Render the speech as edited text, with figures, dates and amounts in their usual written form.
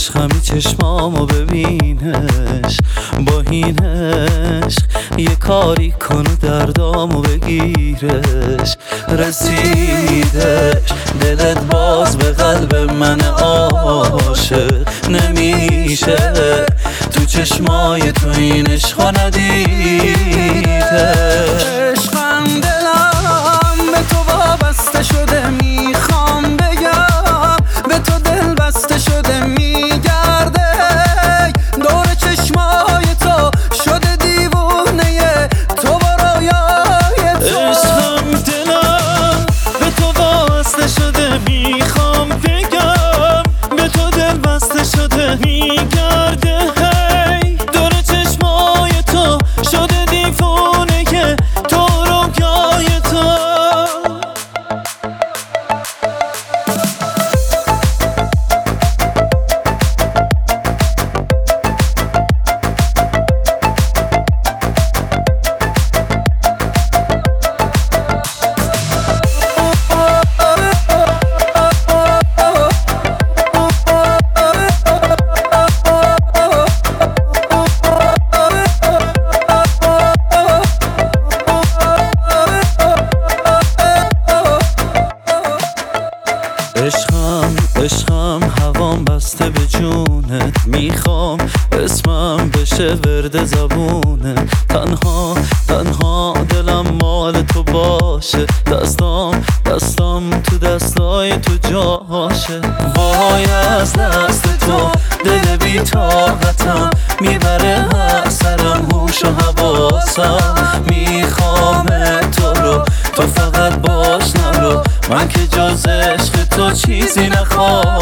عشقمی چشمامو ببینش، با این عشق یه کاری کنه دردامو بگیرش. رسیدش دلت باز به قلب من عاشق نمیشه، تو چشمای تو این عشقا ندیدش. عشقم دلم به تو وابسته شده، میخوام بگم به تو دل بسته شده، میگرده دور چشمای تو شده دیوونه تو و رویای تو. عشقم دلم به تو وابسته شده، میخوام بگم به تو دل بسته شده، میگرده هی دور چشمای تو شده دیوونه که تو رویای تو. عشقم هوام بسته به جونه، میخوام اسمم بشه ورد زبونه. تنها دلم مال تو باشه، دستام تو دستای تو جاشه. وای از دست تو دل بی طاقتم، میبره هر سرم هوش و حواسم. میخوام تو رو، تو فقط باش نرو، من که جز عشق تو چیزی نخوام.